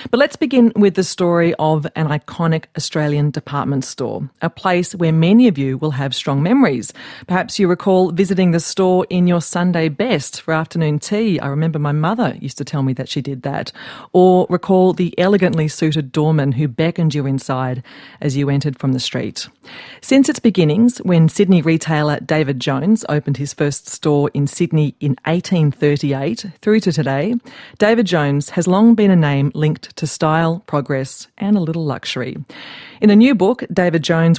But let's begin with the story of an iconic Australian department store, a place where many of you will have strong memories. Perhaps you recall visiting the store in your Sunday best for afternoon tea. I remember my mother used to tell me that she did that. Or recall the elegantly suited doorman who beckoned you inside as you entered from the street. Since its beginnings, when Sydney retailer David Jones opened his first store in Sydney in 1838 through to today, David Jones has long been a name linked to style, progress and a little luxury. In a new book, David Jones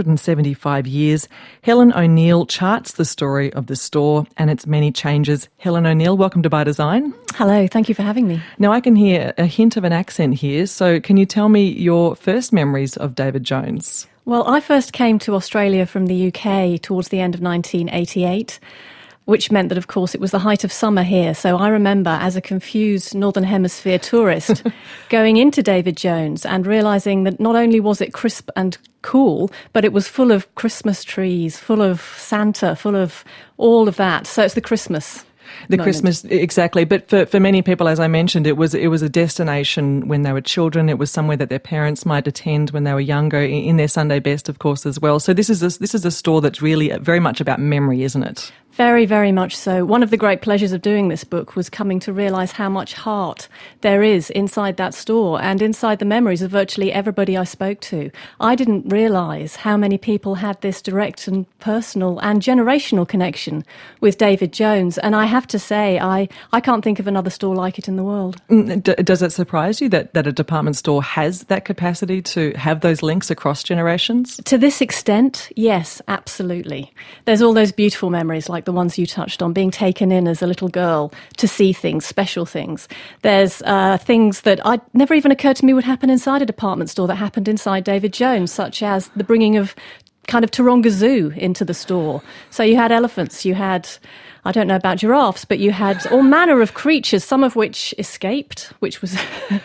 175 Years, Helen O'Neill charts the story of the store and its many changes. Helen O'Neill, welcome to By Design. Hello, thank you for having me. Now I can hear a hint of an accent here, so can you tell me your first memories of David Jones? Well, I first came to Australia from the UK towards the end of 1988, which meant that, of course, it was the height of summer here. So I remember, as a confused Northern Hemisphere tourist, going into David Jones and realising that not only was it crisp and cool, but it was full of Christmas trees, full of Santa, full of all of that. So it's the Christmas The moment. Christmas, exactly. But for many people, as I mentioned, it was a destination when they were children. It was somewhere that their parents might attend when they were younger, in their Sunday best, of course, as well. So this is a store that's really very much about memory, isn't it? Very, very much so. One of the great pleasures of doing this book was coming to realise how much heart there is inside that store and inside the memories of virtually everybody I spoke to. I didn't realise how many people had this direct and personal and generational connection with David Jones. And I have to say, I can't think of another store like it in the world. Does it surprise you that a department store has that capacity to have those links across generations? To this extent, yes, absolutely. There's all those beautiful memories like the ones you touched on, being taken in as a little girl to see things, special things. There's things that never even occurred to me would happen inside a department store that happened inside David Jones, such as the bringing of kind of Taronga Zoo into the store. So you had elephants, you had, I don't know about giraffes, but you had all manner of creatures, some of which escaped, which was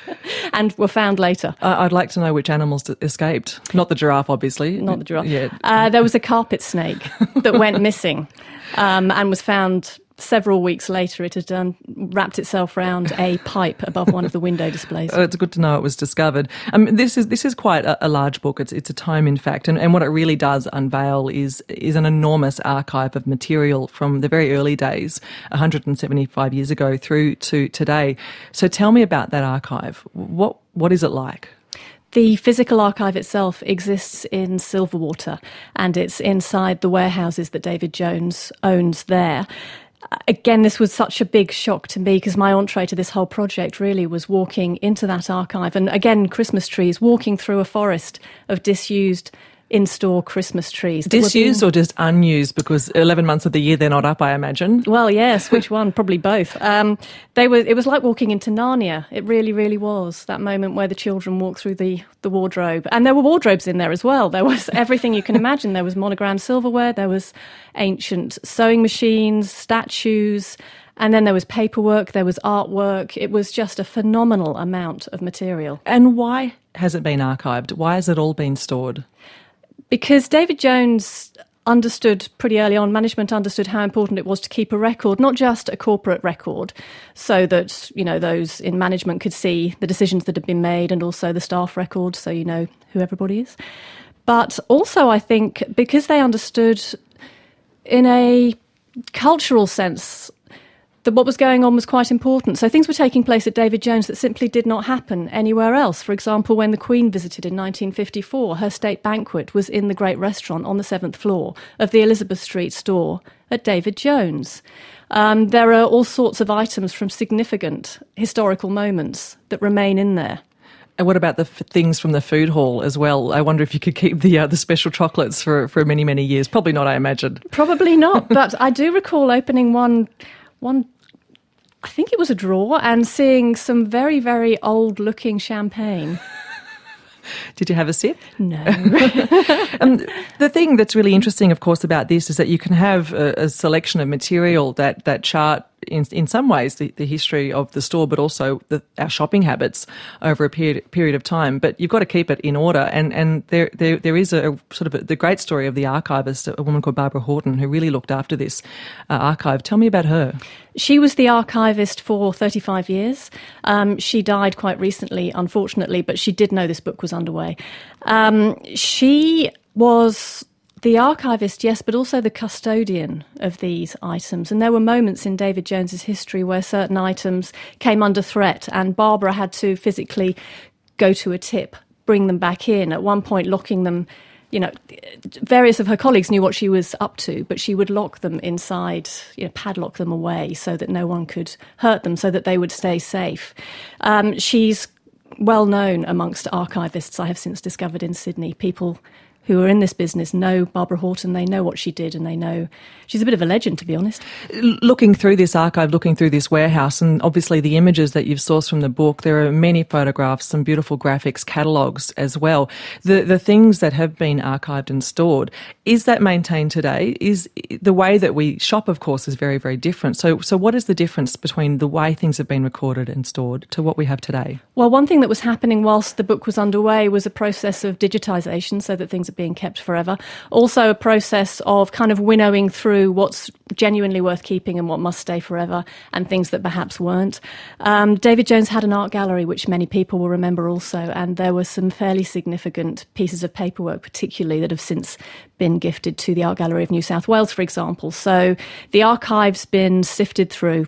and were found later. I'd like to know which animals escaped. Not the giraffe, obviously. Not the giraffe. Yeah. There was a carpet snake that went missing and was found several weeks later. It had wrapped itself around a pipe above one of the window displays. It's good to know it was discovered. This is quite a large book. It's a tome, in fact, and what it really does unveil is an enormous archive of material from the very early days, 175 years ago, through to today. So tell me about that archive. What is it like? The physical archive itself exists in Silverwater, and it's inside the warehouses that David Jones owns there. Again, this was such a big shock to me because my entree to this whole project really was walking into that archive and, again, Christmas trees, walking through a forest of disused in-store Christmas trees. Disused or just unused? Because 11 months of the year they're not up, I imagine. Well, yes, which one? Probably both. It was like walking into Narnia. It really, really was, that moment where the children walk through the wardrobe. And there were wardrobes in there as well. There was everything you can imagine. There was monogrammed silverware, there was ancient sewing machines, statues, and then there was paperwork, there was artwork. It was just a phenomenal amount of material. And why has it been archived? Why has it all been stored? Because David Jones understood pretty early on, management understood how important it was to keep a record, not just a corporate record, so that, you know, those in management could see the decisions that had been made, and also the staff record, so you know who everybody is. But also, I think, because they understood in a cultural sense that what was going on was quite important. So things were taking place at David Jones that simply did not happen anywhere else. For example, when the Queen visited in 1954, her state banquet was in the great restaurant on the 7th floor of the Elizabeth Street store at David Jones. There are all sorts of items from significant historical moments that remain in there. And what about the things from the food hall as well? I wonder if you could keep the special chocolates for many, many years. Probably not, I imagine. Probably not, but I do recall opening one, I think it was a drawer, and seeing some very, very old-looking champagne. Did you have a sip? No. The thing that's really interesting, of course, about this is that you can have a selection of material that chart in some ways the history of the store, but also our shopping habits over a period of time. But you've got to keep it in order. And there is a sort of the great story of the archivist, a woman called Barbara Horton, who really looked after this archive. Tell me about her. She was the archivist for 35 years. She died quite recently, unfortunately, but she did know this book was underway. She was the archivist, yes, but also the custodian of these items. And there were moments in David Jones's history where certain items came under threat, and Barbara had to physically go to a tip, bring them back in, at one point locking them. Various of her colleagues knew what she was up to, but she would lock them inside, padlock them away so that no one could hurt them, so that they would stay safe. She's well known amongst archivists, I have since discovered in Sydney. People who are in this business know Barbara Horton, they know what she did, and they know she's a bit of a legend, to be honest. Looking through this archive, looking through this warehouse, and obviously the images that you've sourced from the book, there are many photographs, some beautiful graphics, catalogues as well. The things that have been archived and stored, is that maintained today? Is the way that we shop, of course, is very, very different. So what is the difference between the way things have been recorded and stored to what we have today? Well, one thing that was happening whilst the book was underway was a process of digitisation, so that things are being kept forever. Also a process of kind of winnowing through what's genuinely worth keeping and what must stay forever, and things that perhaps weren't. David Jones had an art gallery, which many people will remember also, and there were some fairly significant pieces of paperwork particularly that have since been gifted to the Art Gallery of New South Wales, for example. So the archive's been sifted through.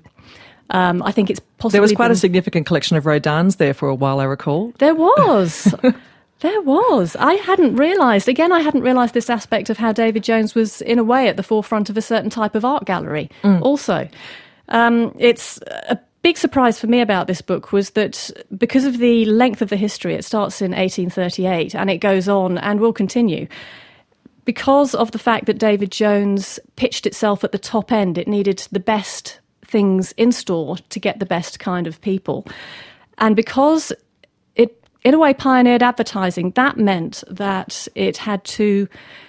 I think it's possibly... There was quite a significant collection of Rodins there for a while, I recall. There was. There was. I hadn't realised this aspect of how David Jones was, in a way, at the forefront of a certain type of art gallery also. It's a big surprise for me about this book was that because of the length of the history, it starts in 1838 and it goes on and will continue. Because of the fact that David Jones pitched itself at the top end, it needed the best things in store to get the best kind of people. And because it, in a way, pioneered advertising, that meant that it had to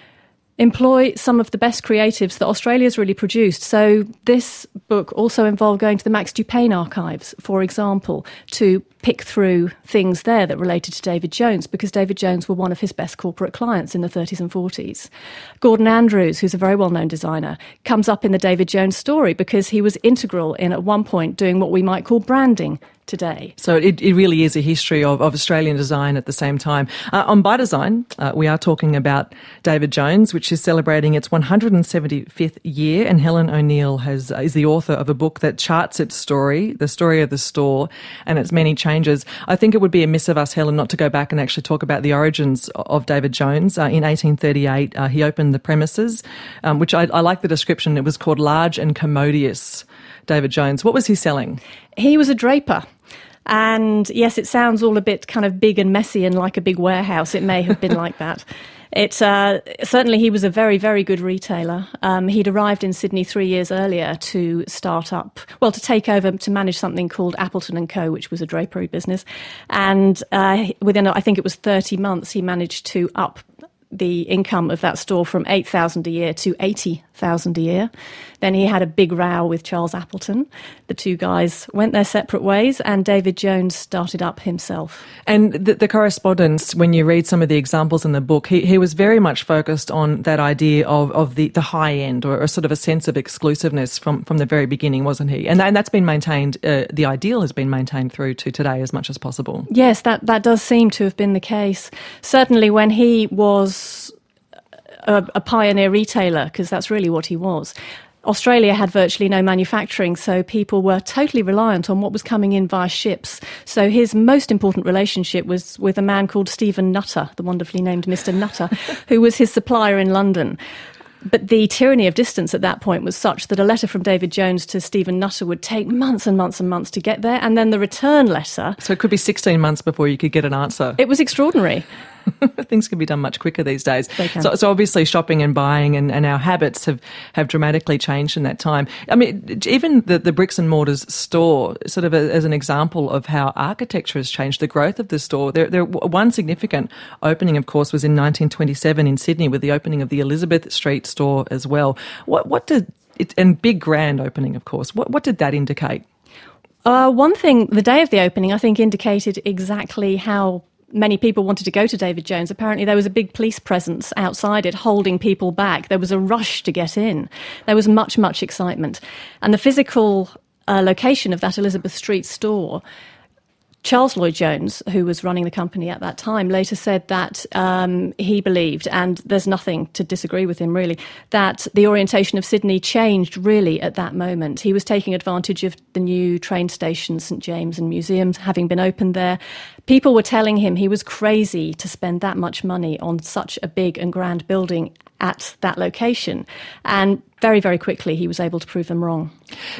employ some of the best creatives that Australia's really produced. So this book also involved going to the Max Dupain archives, for example, to pick through things there that related to David Jones, because David Jones were one of his best corporate clients in the 30s and 40s. Gordon Andrews, who's a very well-known designer, comes up in the David Jones story because he was integral in, at one point, doing what we might call branding today. So it really is a history of Australian design at the same time. On By Design, we are talking about David Jones, which is celebrating its 175th year, and Helen O'Neill is the author of a book that charts its story, the story of the store, and its many changes. I think it would be amiss of us, Helen, not to go back and actually talk about the origins of David Jones. In 1838, he opened the premises, which I like the description. It was called Large and Commodious David Jones. What was he selling? He was a draper. And yes, it sounds all a bit kind of big and messy and like a big warehouse. It may have been like that. Certainly he was a very, very good retailer. He'd arrived in Sydney 3 years earlier to take over, to manage something called Appleton & Co., which was a drapery business. And within, I think it was 30 months, he managed to up the income of that store from $8,000 a year to $80,000 a year. Then he had a big row with Charles Appleton. The two guys went their separate ways, and David Jones started up himself. And the correspondence, when you read some of the examples in the book, he was very much focused on that idea of the high end, or a sort of a sense of exclusiveness from the very beginning, wasn't he? And that's been maintained, the ideal has been maintained through to today as much as possible. Yes, that does seem to have been the case. Certainly when he was a pioneer retailer, because that's really what he was. Australia had virtually no manufacturing, so people were totally reliant on what was coming in via ships. So his most important relationship was with a man called Stephen Nutter, the wonderfully named Mr. Nutter, who was his supplier in London. But the tyranny of distance at that point was such that a letter from David Jones to Stephen Nutter would take months and months and months to get there, and then the return letter... So it could be 16 months before you could get an answer. It was extraordinary. Things can be done much quicker these days. They can. So obviously shopping and buying and our habits have dramatically changed in that time. I mean, even the bricks and mortars store, sort of as an example of how architecture has changed, the growth of the store. One significant opening, of course, was in 1927 in Sydney with the opening of the Elizabeth Street store as well. What did and big grand opening, of course. What did that indicate? One thing, the day of the opening, I think indicated exactly how many people wanted to go to David Jones. Apparently there was a big police presence outside it holding people back. There was a rush to get in. There was much, much excitement. And the physical location of that Elizabeth Street store, Charles Lloyd Jones, who was running the company at that time, later said that he believed, and there's nothing to disagree with him really, that the orientation of Sydney changed really at that moment. He was taking advantage of the new train station, St James, and museums having been opened there. People were telling him he was crazy to spend that much money on such a big and grand building at that location. And very, very quickly he was able to prove them wrong.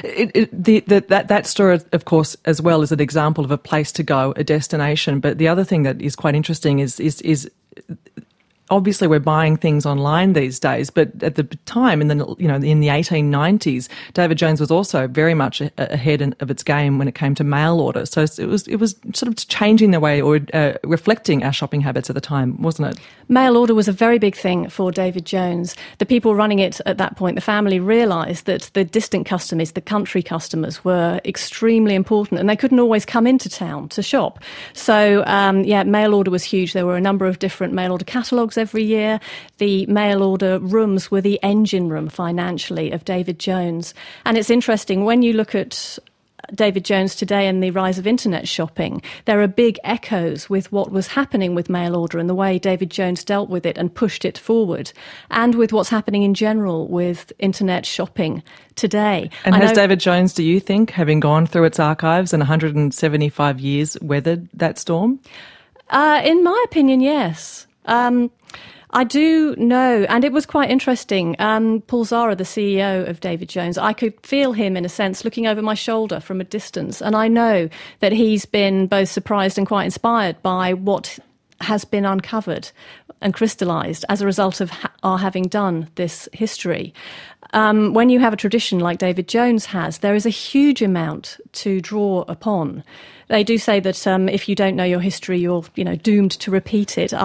That store, of course, as well, is an example of a place to go, a destination. But the other thing that is quite interesting is obviously we're buying things online these days, but at the time in the 1890s, David Jones was also very much ahead of its game when it came to mail order. So it was sort of changing the way, or reflecting our shopping habits at the time, wasn't it? Mail order was a very big thing for David Jones. The people running it at that point, the family, realised that the distant customers, the country customers, were extremely important, and they couldn't always come into town to shop. So, mail order was huge. There were a number of different mail order catalogues every year. The mail order rooms were the engine room financially of David Jones. And it's interesting, when you look at David Jones today and the rise of internet shopping, there are big echoes with what was happening with mail order and the way David Jones dealt with it and pushed it forward, and with what's happening in general with internet shopping today. And has David Jones, do you think, having gone through its archives and 175 years, weathered that storm? In my opinion, yes. I do know, and it was quite interesting, Paul Zara, the CEO of David Jones, I could feel him, in a sense, looking over my shoulder from a distance, and I know that he's been both surprised and quite inspired by what has been uncovered and crystallised as a result of our having done this history. When you have a tradition like David Jones has, there is a huge amount to draw upon. They do say that if you don't know your history, you're doomed to repeat it.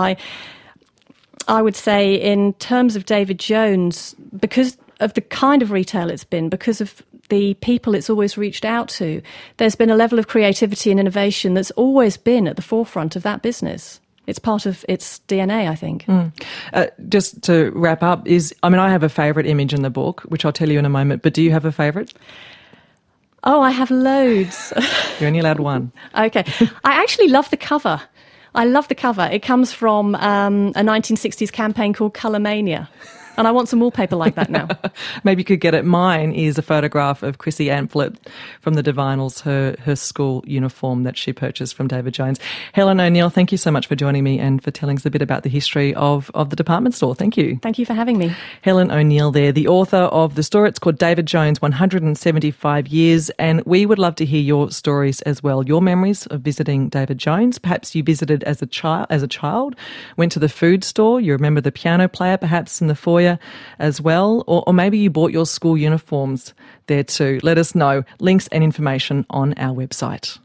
I would say, in terms of David Jones, because of the kind of retail it's been, because of the people it's always reached out to, there's been a level of creativity and innovation that's always been at the forefront of that business. It's part of its DNA, I think. Just to wrap up, I have a favourite image in the book, which I'll tell you in a moment, but do you have a favourite? Oh, I have loads. You're only allowed one. Okay. I actually love the cover. I love the cover. It comes from a 1960s campaign called Colourmania. And I want some wallpaper like that now. Maybe you could get it. Mine is a photograph of Chrissy Amphlett from the Divinals, her school uniform that she purchased from David Jones. Helen O'Neill, thank you so much for joining me and for telling us a bit about the history of the department store. Thank you. Thank you for having me. Helen O'Neill there, the author of the store. It's called David Jones, 175 Years. And we would love to hear your stories as well, your memories of visiting David Jones. Perhaps you visited as a child, went to the food store, you remember the piano player perhaps in the foyer as well, or maybe you bought your school uniforms there too. Let us know. Links and information on our website.